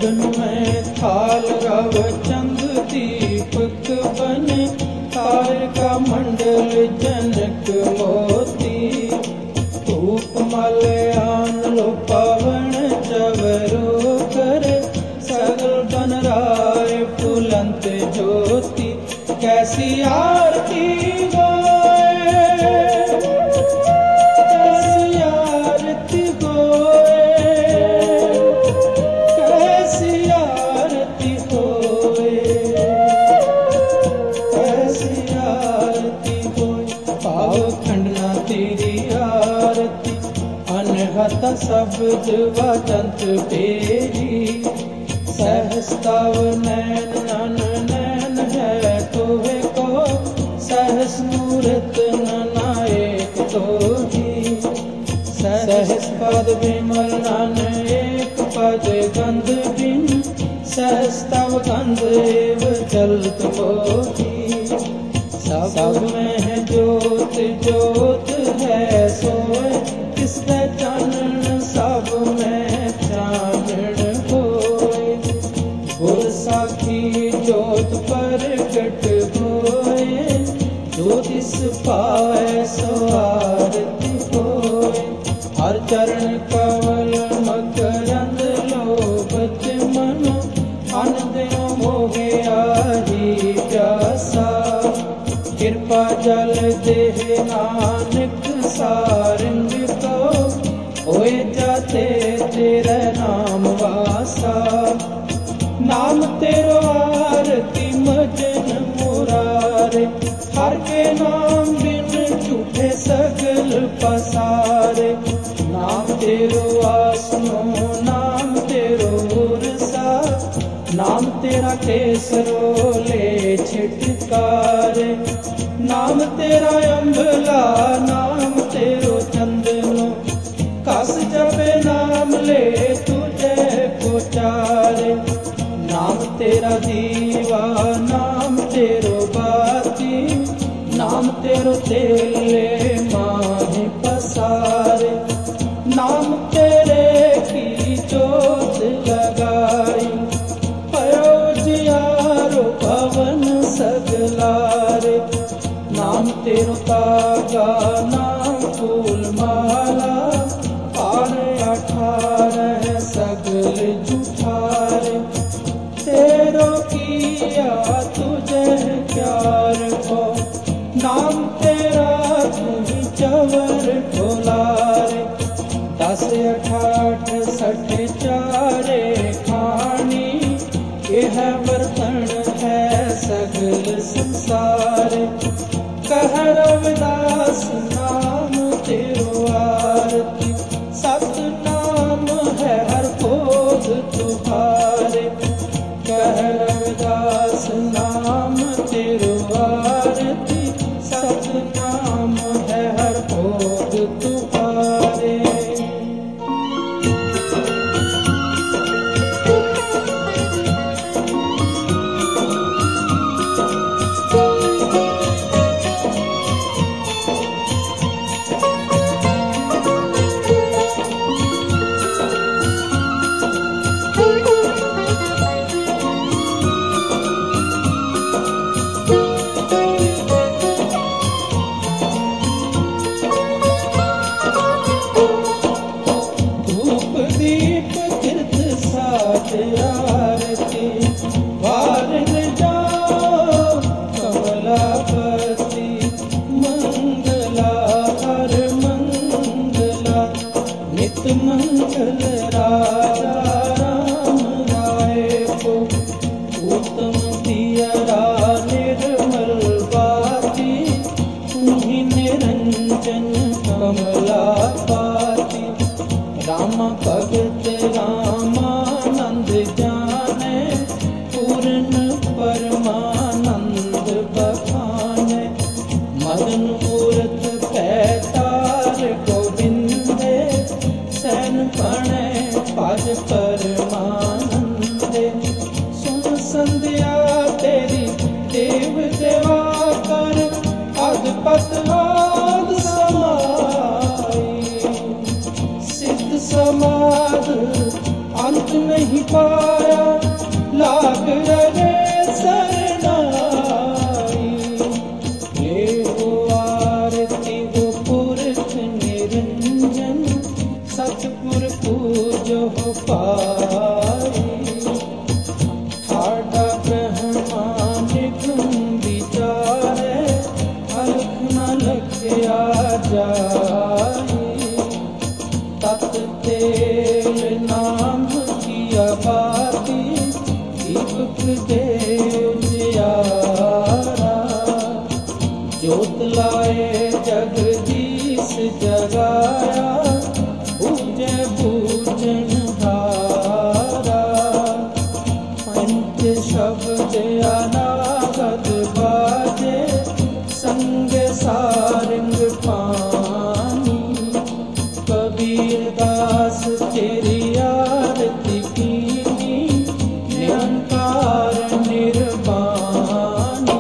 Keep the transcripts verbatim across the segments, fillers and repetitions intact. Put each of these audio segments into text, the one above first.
गगन में थाल रव चंद दीपक बने, तारका मंडल जनक मोती। धूप मलयान लो पवन चवरो करे, सगल बन राय फुलंत ज्योति। कैसी आरती गोए, कैसी आरती गोए, कैसी आरती होए, कैसी आरती होए। पाव खंडना तेरी आरती, अनहत शब्द वदंत तेरी। सहस्ताव नैन नन नैन है तोहे को, सहस मूरत नायक तोही। सहस पद विमल नन एक पद गंध बिन, सहस्ताव गंध एव चलत मोही। सब में है ज्योत ज्योत है सोए, किसका चानन सब में चानन होए। गुर साखी ज्योत प्रगट होए, जो दिस पाए सो आरती होए। हर चरण कवल मकरंद लोभत मनो, अन दिनो मोहे आही प्यासा। कृपा जल देह नानक सारंग को, होए जाते तेरे नाम वासा। नाम तेरो आरती मजन मुरारे, हर के नाम बिन झूठे सगल पसारे। नाम तेरो आसनो नाम तेरो उरसा, नाम तेरा केसरो ले छिटकारे। नाम तेरा अम्बला नाम तेरो चंदनो, कस जपे नाम ले तुझे पुचारे। नाम तेरा दीवा नाम तेरो बाती, नाम तेरो तेले माही पसारे। नाम तेरे की जोत लगाई, पयो जियारो पवन सगलारे। नाम तेरो तागा नाम फूल माला, आरे अठारह सगल जुठारे। तेरो किया तुझे प्यार को, नाम तेरा तुझी चवर ढोलारे। दस अठाठ सठ चारे खानी, यह बर्तन है सगल संसार। कह रविदास नाम तेरो आरती, सत नाम है हर बोध तुम्हारे। कह रविदास नाम तेरो आरती, सत नाम है हर बोध तुम्हारे। अंत नहीं पाया लाग रहे सरनाई। ये वो आरती वो पुरख निरंजन सतपुर पूजो पाई। ठाडा ब्रह्मांड गुण विचारे अलख न लख्या जाए। तत तेल नाम किया बाती दीपक दे उजियारा। ज्योत लाए जगदीश जगाया पूजे पूजन हारा। पंच शब्द अनागत बाजे संग सारंग पानी। कबीर दास तेरी आरती कीनी निरंकार निर्वाणी।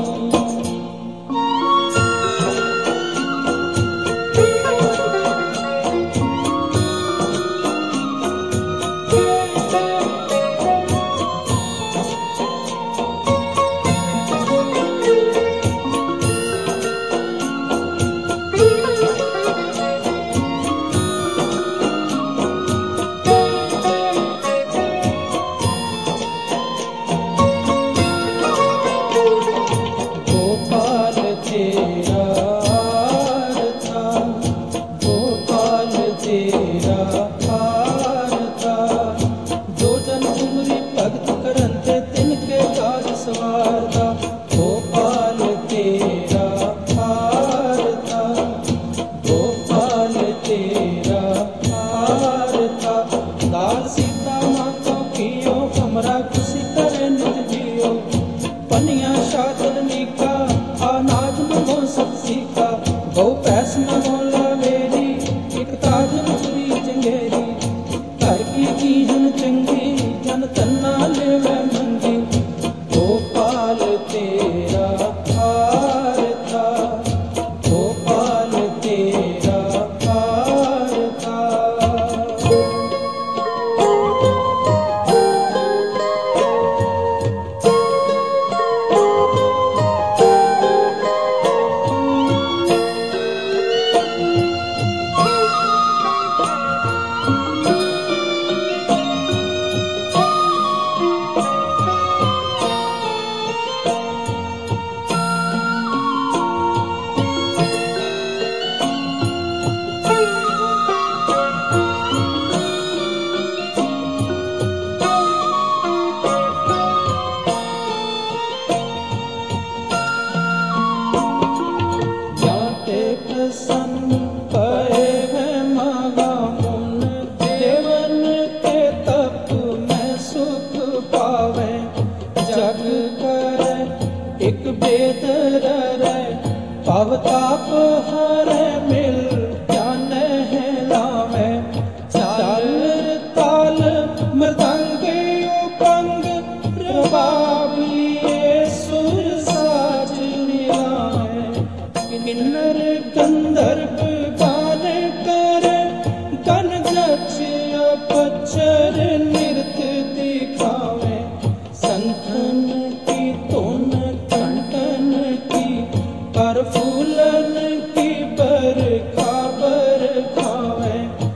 अवताप हरे मिल ज्ञान है लावे। चाल ताल मृदंग उपंग प्रभाव लिए सुर साज मिलावे। किन्नर गंधर्व गान करे गण गच्छ अपचर नृत्य दिखावे। संतन की तोन कंटन की पर फूलन की बरखा बरखावे।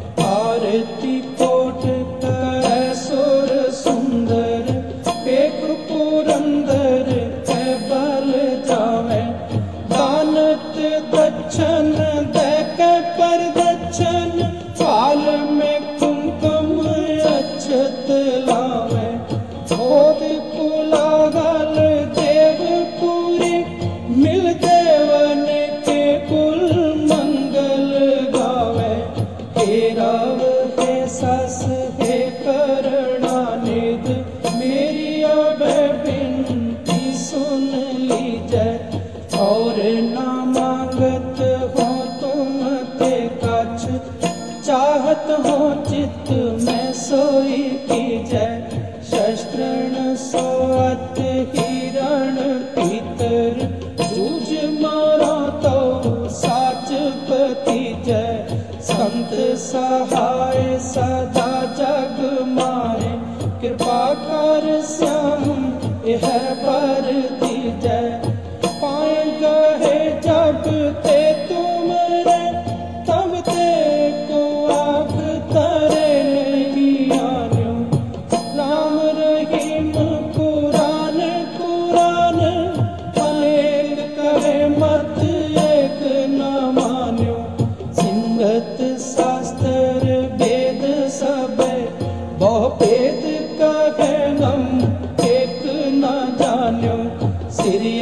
आरती कोट करे सुर सुंदर एक पुरंदर है बल जावे। दानत दक्षन देख पर दक्षन फाल में कुमकुम अक्षत लावे। बोध कुलागल देवपुरी मिल देवन के कुल मंगल गावे। हे राव हे सस हे करुणानिधि मेरी अब विनती सुन लीजै। और ना मांगत हो तुम ते कछ चाहत हो चित्त में सोई कीजै। शस्त्रन सोअत हिरण पीतर जूझ मारा तो साच पति जय। संत सहाय सदा जग मा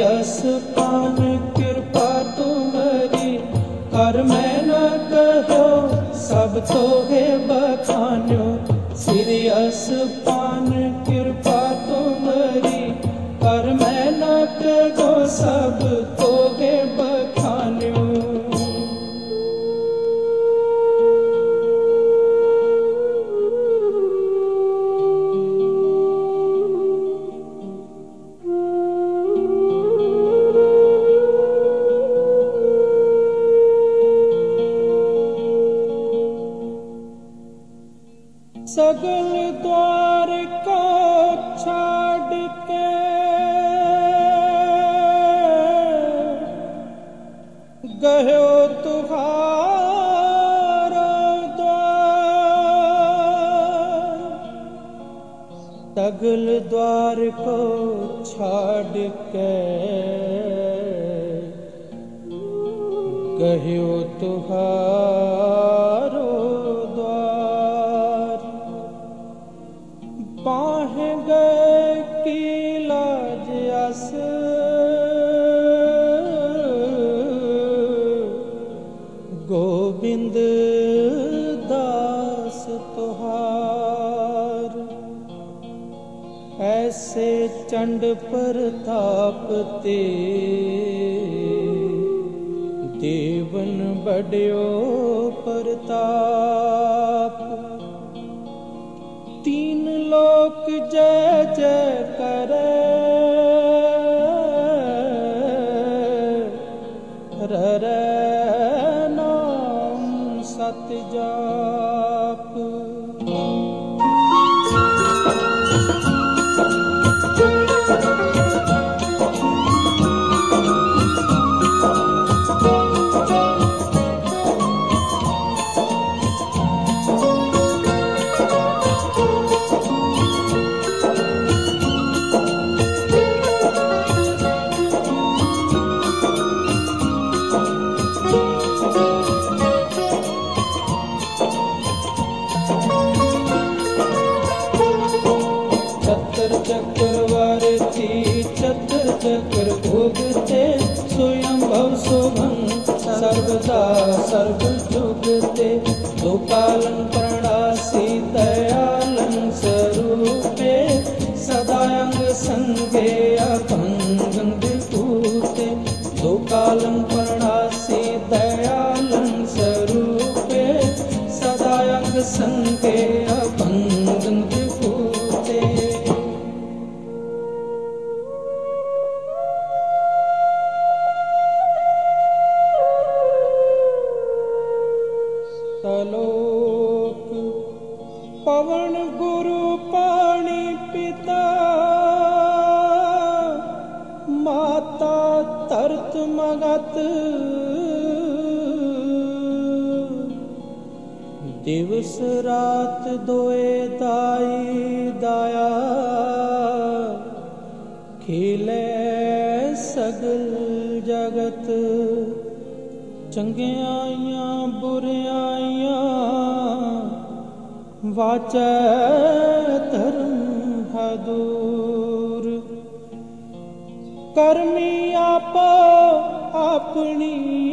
असपान कृपा तुम्हारी कर मैं न कहो सब तोहे बखान्यो। श्री असपान कृपा तुम्हारी कर मैं न कहो सब तोहे बखान्यो। सगल द्वार को छाड़ के गयो तुहारो द्वार। सगल द्वार को छाड़ के गयो तुहारो पाह गए की लाज अस गोविंद दास तुहार। ऐसे चंड प्रताप ते देवन बड़यो प्रताप। तीन लोक जय जय करे ररे नाम सत जाप। चक्रवर्ती चतर चक्र भोगते स्वयं भव शोभन सर्वदा सर्व जुगते। दो कालन प्रणासी दयालन स्वरूपे सदा अंग संगे अभंगं विभूते। दो कालन प्रणासी दयालन स्वरूपे सदा अंग संगे अभंगं विभूते। सलोक पवन गुरु पानी पिता माता तरत मगत। दिवस रात दोए दाई दाया खिले सगल जगत। चंगियाइयां बुरियाइयां वाचै धर्म है दूर। कर्मी आपो अपनी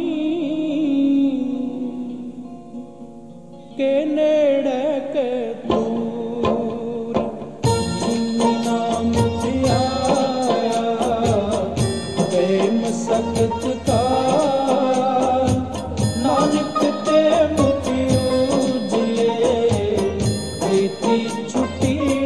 के नेड़े के दूर। नाम धियाया प्रेम सख्त का नानक ते मुक्ति उजिए प्रीति छुटी